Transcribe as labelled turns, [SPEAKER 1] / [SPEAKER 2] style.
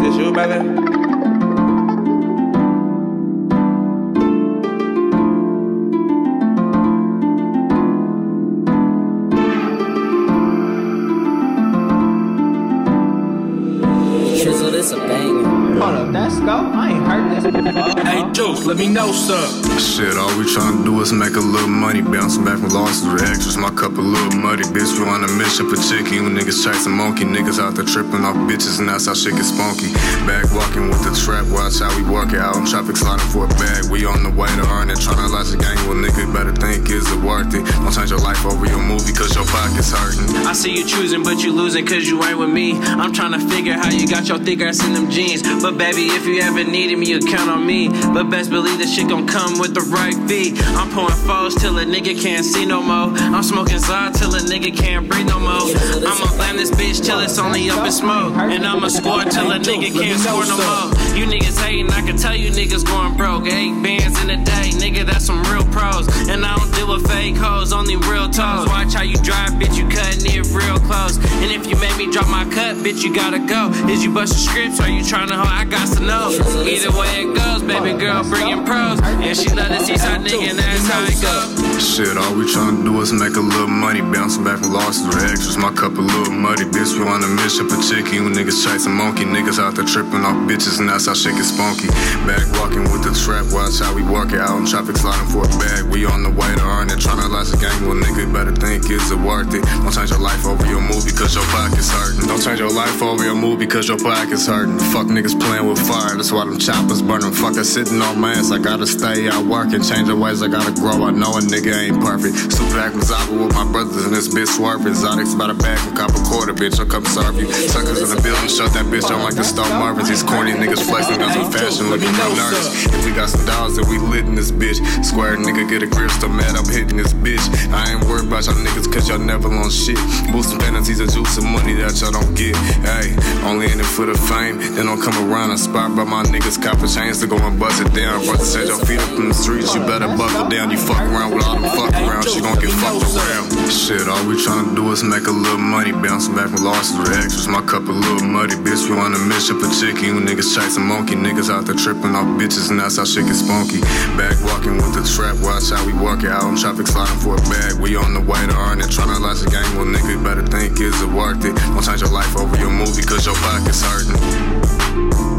[SPEAKER 1] It's you, baby.
[SPEAKER 2] This a banger.
[SPEAKER 3] Hold up, let's go. I ain't heard this before.
[SPEAKER 1] Hey, Juice, let me know, sir.
[SPEAKER 4] Shit, all we tryna do is make a little money. Bouncing back from losses with extras. My cup a little muddy. Bitch, we on a mission for chicken. You niggas chasing monkey. Niggas out there tripping off bitches, and that's how shit get spunky. Back walking with the trap. Watch how we work it out in traffic, sliding for a bag. We on the way to earn it. Tryna launch a gang. Well, nigga, better think, is it worth it? Don't change your life over your movie, cause your pocket's hurting.
[SPEAKER 5] I see you choosing, but you losing, cause you ain't with me. I'm tryna figure how you got your thick ass in them jeans. But baby, if you ever needed me, you count on me. But best believe this shit gon' come with the right fee. I'm pouring foes till a nigga can't see no more. I'm smoking Zod till a nigga can't breathe no more. I'ma blame this bitch till it's only up in smoke. And I'ma score till a nigga can't score no more. You niggas hating, I can tell you niggas going broke. 8 bands in a day, nigga, that's some real pros. And I don't deal with fake hoes, only real toes. Watch how you drive, bitch, you cutting it real close. And if you make me drop my cut, bitch, you gotta go. Is you busting scripts or you trying to hoe? I got to know. Either way it goes, baby girl bringing pros. And she love this Eastside nigga, and that's how it go.
[SPEAKER 4] Shit, all we tryna do is make a little money. Bouncing back from losses with extras. My cup a little muddy. Bitch, we on a mission for chicken. You niggas chasing monkey. Niggas out there tripping off bitches, and that's how shit get spunky. Back walking with the trap. Watch how we work it out in traffic, sliding for a bag. We on the way to earn it. Tryna launch a gang. Well, nigga, better think, is it worth it? Don't change your life over your movie, cause your pocket's hurting. Don't change your life over your movie, cause your pocket's hurting. Fuck niggas playing with fire, that's why them choppers burning. Fuck that sitting on my ass, I gotta stay out working. Change the ways, I gotta grow, I know a nigga ain't perfect. Super back Mazaba with my brothers and this bitch swerving. Exotics by the bag and cop a quarter, bitch, I'll come serve you. Suckers in the building, shut that bitch on like the Stone Marvins. These corny niggas flexing on some fashion, looking real nervous. If we got some dollars, then we lit in this bitch. Square nigga, get a grip, still mad, I'm hitting this bitch. I ain't worried about y'all niggas, cause y'all never on shit. Boosting fantasies of juice and money that y'all don't get. Hey, only in it for the fame, then don't come around and spot by my niggas, cop a chains to go and bust it down. Brother said your feet up in the streets, you better buckle down. You fuck around with all them fuck around, she gon' get fucked around. Shit, all we tryna do is make a little money. Bouncing back from losses with extras. My cup a little muddy. Bitch, we on a mission for chicken. You niggas chasing monkey. Niggas out there tripping off bitches, and that's how shit get spunky. Back walking with the trap. Watch how we work it out in traffic, sliding for a bag. We on the way to earn it. Tryna launch a gang. Well, nigga, better think, is it worth it? Don't change your life over your movie, cause your pocket's hurting.